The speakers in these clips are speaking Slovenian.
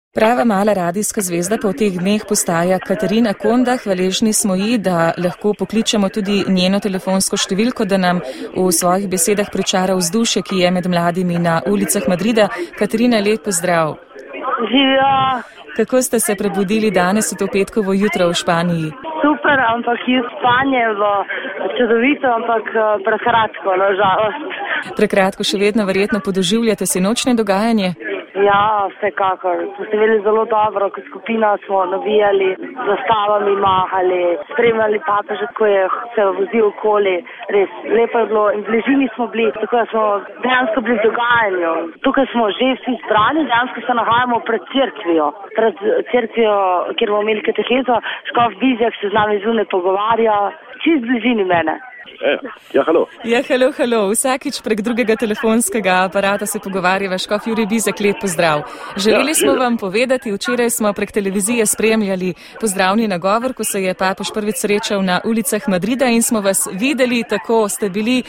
Prava mala radijska zvezda pa v teh dneh postaja Katarina Konda. Hvaležni smo ji, da lahko pokličemo tudi njeno telefonsko številko, da nam v svojih besedah pričara vzdušje, ki je med mladimi na ulicah Madrida. Katarina, lep pozdrav. Živijo. Kako ste se prebudili danes v to petkovo jutro v Španiji? Super, ampak spanje je bilo čudovito, ampak prekratko, na žalost. Prekratko, še vedno verjetno podoživljate si nočne dogajanje? Ja, vsekakor. Smo se imeli zelo dobro, kot skupina smo navijali, zastavami mahali, spremljali papeža, ko je se vozil okoli. Res lepo je bilo in v bližini smo bili, tako da smo dejansko bili v dogajanju. Tukaj smo že vsi zbrani, dejansko se nahajamo pred cerkvijo, kjer bomo imeli katehezo. Škof Bizjak se z nami zunaj pogovarja, čist v bližini mene. Ja, halo. Ja, halo. Vsakič prek drugega telefonskega aparata se pogovarjava. Škof Jurij Bizjak, lep pozdrav. Želeli smo vam povedati, včeraj smo prek televizije spremljali pozdravni nagovor, ko se je papež prvič srečal na ulicah Madrida in smo vas videli, tako ste bili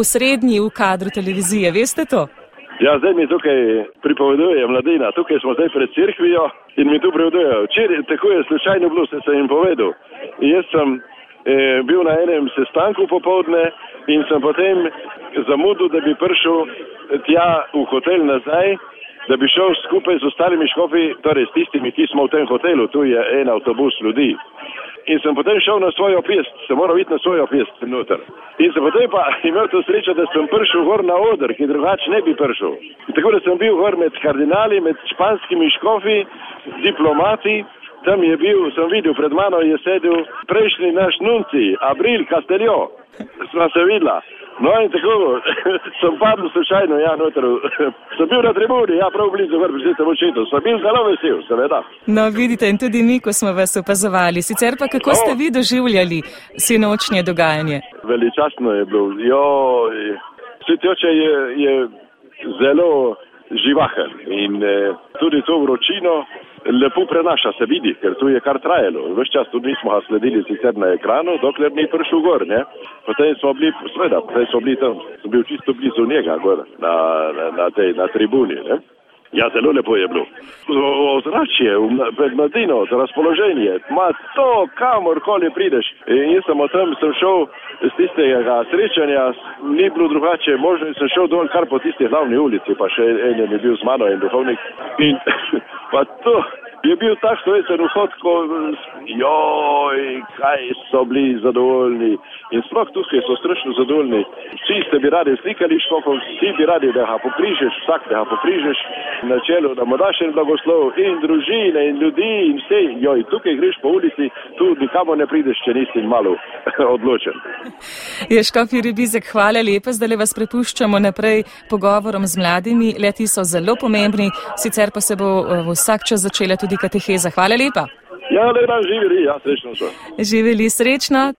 v kadru televizije. Veste to? Ja, zdaj mi tukaj pripoveduje mladina. Tukaj smo zdaj pred cerkvijo in mi tu pripovedujejo. Včeraj tako je slučajno bilo, sem jim povedal. Jaz sem bil na enem sestanku popoldne in sem potem zamudil, da bi prišel tja v hotel nazaj, da bi šel skupaj z ostalimi škofi, torej s tistimi, ki smo v tem hotelu, tu je en avtobus ljudi. In sem potem šel na svoj opjest, sem moral iti na svoj opjest noter. In sem potem pa imel to srečo, da sem prišel gor na oder, ki drugače ne bi prišel. In tako da sem bil gor med kardinali, med španskimi škofi, diplomati. Tam je bil, sem videl, pred mano je sedel prejšnji naš nunci, Abril Castelio. Sva se videla. No in tako, sem padel slučajno, ja, noter. Sem bil na tribuni, ja, prav blizu gor, pri tem očetu. Sem bil zelo vesel, seveda. No, vidite, in tudi mi, ko smo vas opazovali. Sicer pa, kako ste vi doživljali sinočnje dogajanje? Veličastno je bilo. Sveti oče je zelo živahen in tudi to vročino lepo prenaša, se vidi, ker tu je kar trajalo. Ves čas tudi nismo ga sledili sicer na ekranu, dokler ni prišel gor, ne. Potem smo bili tam, sem bil čisto blizu njega gor na tribuni, ne. Ja, zelo lepo je bilo. Ozračje, pred mladino, razpoloženje, to kamorkoli prideš. In jaz sem šel z tistega srečanja, ni bilo drugače možno, sem šel dol kar po tisti glavni ulici, pa še en je bil z mano, en duhovnik. In pa to je bil tak stojecen vhod, kaj so bili zadovoljni. In sploh tukaj so strašno zadovoljni. Vsi ste bi radi slikali škofom, vsi bi radi, da ga pokrižeš, vsak da ga pokrižeš na čelu, da mu daš en blagoslov in družine in ljudi in vse. Tukaj greš po ulici, tu nikamo ne prideš, če nisi malo odločen. Škof Jurij Bizjak, hvala lepa, zdaj vas prepuščamo naprej pogovorom z mladimi. Leti so zelo pomembni, sicer pa se bo vsak čas začela tudi kateheza. Hvala lepa. Ja, lepa, živeli, ja, srečno so. Živeli, srečno.